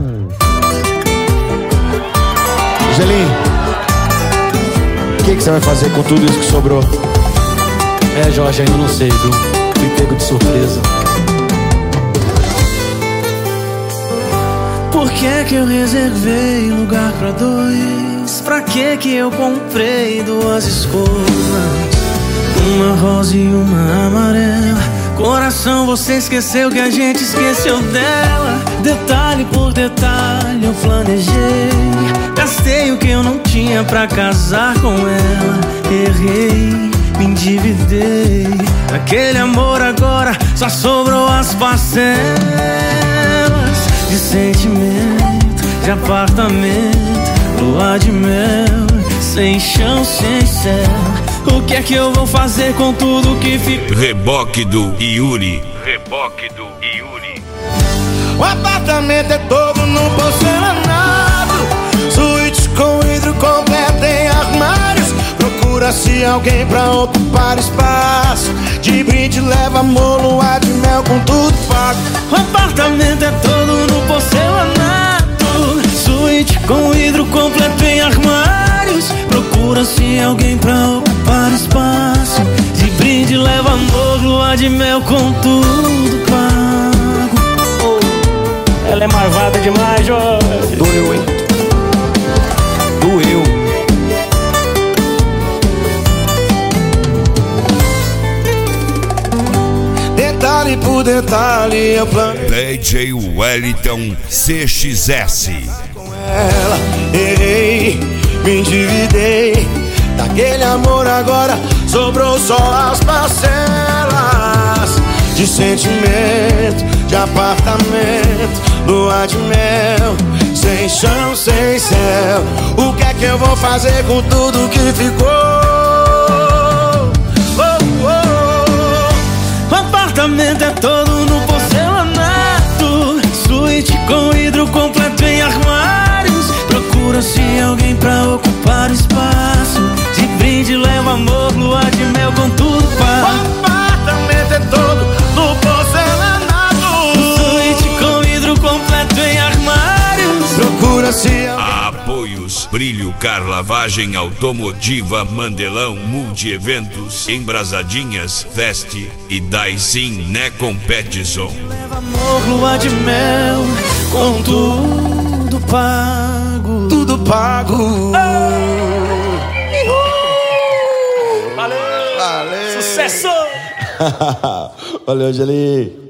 Gelinho, o que você vai fazer com tudo isso que sobrou? Jorge, ainda não sei, viu? Fui pego de surpresa. Por que eu reservei lugar pra dois? Pra que eu comprei duas escovas? Uma rosa e uma amarela. Coração, você esqueceu que a gente esqueceu dela. Detalhe por detalhe eu planejei. Gastei o que eu não tinha pra casar com ela. Errei, me endividei. Aquele amor agora só sobrou as parcelas de sentimento, de apartamento, lua de mel, sem chão, sem céu. O que é que eu vou fazer com tudo que ficou? Reboque do Yuri. Reboque do Yuri. O apartamento é todo no porcelanato, suíte com vidro completo em armários. Procura-se alguém pra ocupar espaço. De brinde leva amor, lua de mel com tudo pago. O apartamento é todo no porcelanato, suíte com vidro completo em armários. Procura-se alguém pra ocupar espaço. De brinde leva amor, lua de mel com tudo pago. Ela é marvada demais, Jorge. Doeu, hein? Doeu. Detalhe por detalhe eu planejei. DJ Wellington CXS. Com ela errei, me endividei. Daquele amor agora sobrou só as parcelas de sentimento, de apartamento, lua de mel, sem chão, sem céu. O que é que eu vou fazer com tudo que ficou? O apartamento é todo no porcelanato, suíte com vidro completo em armários. Procura-se alguém pra ocupar o espaço. De brinde leva amor, lua de mel com tudo pago. O apartamento é todo no porcelanato, suíte com vidro completo em armários. procura-se Apoios Brilho Car Lavagem Automotiva Mandelão Multi-Eventos Embrasadinhas Veste e Daisin Necom Petson. Leva amor, lua de mel com tudo pago. tudo pago. Valeu! Valeu. Sucesso! Valeu, Gelinho.